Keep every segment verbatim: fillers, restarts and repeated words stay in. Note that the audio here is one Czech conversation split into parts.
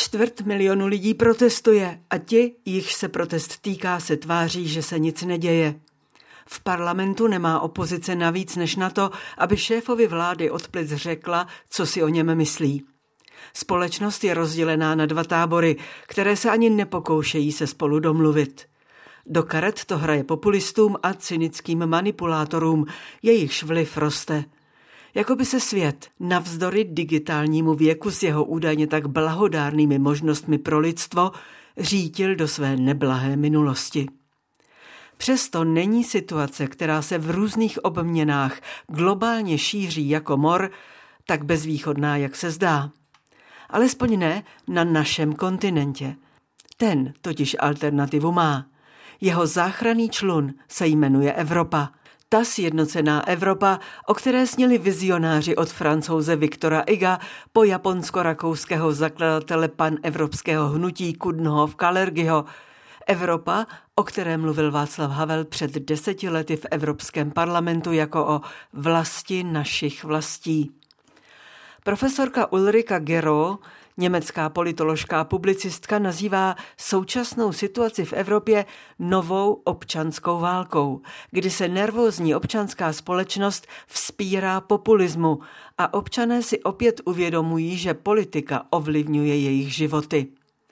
čtvrt milionu lidí protestuje a ti, jichž se protest týká, se tváří, že se nic neděje. V parlamentu nemá opozice navíc než na to, aby šéfovi vlády od plic řekla, co si o něm myslí. Společnost je rozdělená na dva tábory, které se ani nepokoušejí se spolu domluvit. Do karet to hraje populistům a cynickým manipulátorům, jejichž vliv roste. Jakoby se svět, navzdory digitálnímu věku s jeho údajně tak blahodárnými možnostmi pro lidstvo, řítil do své neblahé minulosti. Přesto není situace, která se v různých obměnách globálně šíří jako mor, tak bezvýchodná, jak se zdá. Alespoň ne na našem kontinentě. Ten totiž alternativu má. Jeho záchranný člun se jmenuje Evropa. Ta sjednocená Evropa, o které sněli vizionáři od Francouze Viktora Huga po japonsko-rakouského zakladatele panevropského hnutí Coudenhove Kalergiho. Evropa, o které mluvil Václav Havel před deseti lety v Evropském parlamentu jako o vlasti našich vlastí. Profesorka Ulrika Gero, německá politoložka a publicistka, nazývá současnou situaci v Evropě novou občanskou válkou, kdy se nervózní občanská společnost vzpírá populismu a občané si opět uvědomují, že politika ovlivňuje jejich životy.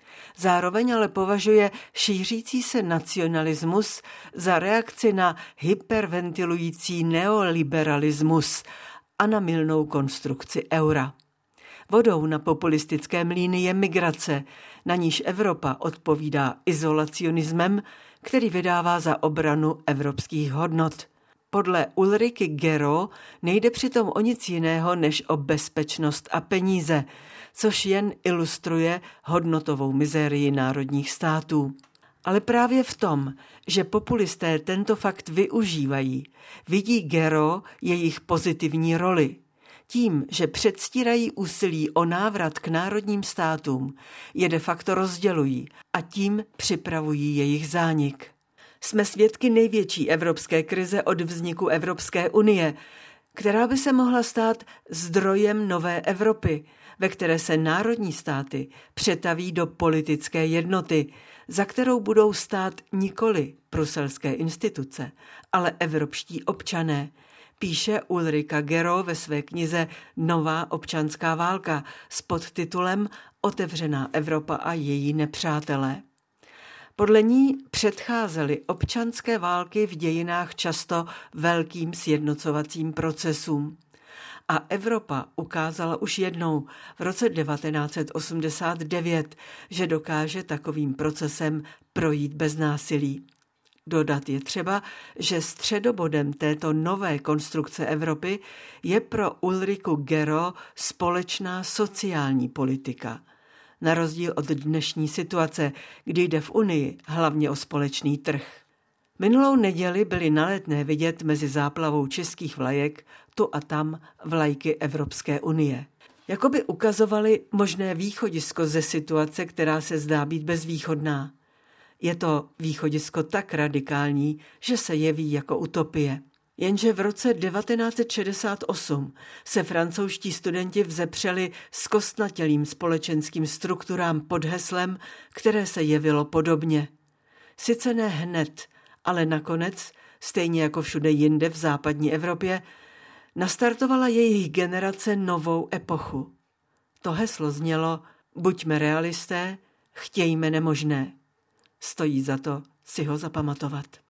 Zároveň ale považuje šířící se nacionalismus za reakci na hyperventilující neoliberalismus a na mylnou konstrukci eura. Vodou na populistické mlýny je migrace, na níž Evropa odpovídá izolacionismem, který vydává za obranu evropských hodnot. Podle Ulriky Gero nejde přitom o nic jiného než o bezpečnost a peníze, což jen ilustruje hodnotovou mizérii národních států. Ale právě v tom, že populisté tento fakt využívají, vidí Gero jejich pozitivní roli. Tím, že předstírají úsilí o návrat k národním státům, je de facto rozdělují a tím připravují jejich zánik. Jsme svědky největší evropské krize od vzniku Evropské unie, která by se mohla stát zdrojem nové Evropy, ve které se národní státy přetaví do politické jednoty, za kterou budou stát nikoli bruselské instituce, ale evropští občané, píše Ulrika Gero ve své knize Nová občanská válka s podtitulem Otevřená Evropa a její nepřátelé. Podle ní předcházely občanské války v dějinách často velkým sjednocovacím procesům. A Evropa ukázala už jednou v roce devatenáct set osmdesát devět, že dokáže takovým procesem projít bez násilí. Dodat je třeba, že středobodem této nové konstrukce Evropy je pro Ulriku Gero společná sociální politika. Na rozdíl od dnešní situace, kdy jde v Unii hlavně o společný trh. Minulou neděli byly na Letné vidět mezi záplavou českých vlajek tu a tam vlajky Evropské unie. Jakoby ukazovali možné východisko ze situace, která se zdá být bezvýchodná. Je to východisko tak radikální, že se jeví jako utopie. Jenže v roce devatenáct set šedesát osm se francouzští studenti vzepřeli zkostnatělým společenským strukturám pod heslem, které se jevilo podobně. Sice ne hned, ale nakonec, stejně jako všude jinde v západní Evropě, nastartovala jejich generace novou epochu. To heslo znělo: buďme realisté, chtějme nemožné. Stojí za to si ho zapamatovat.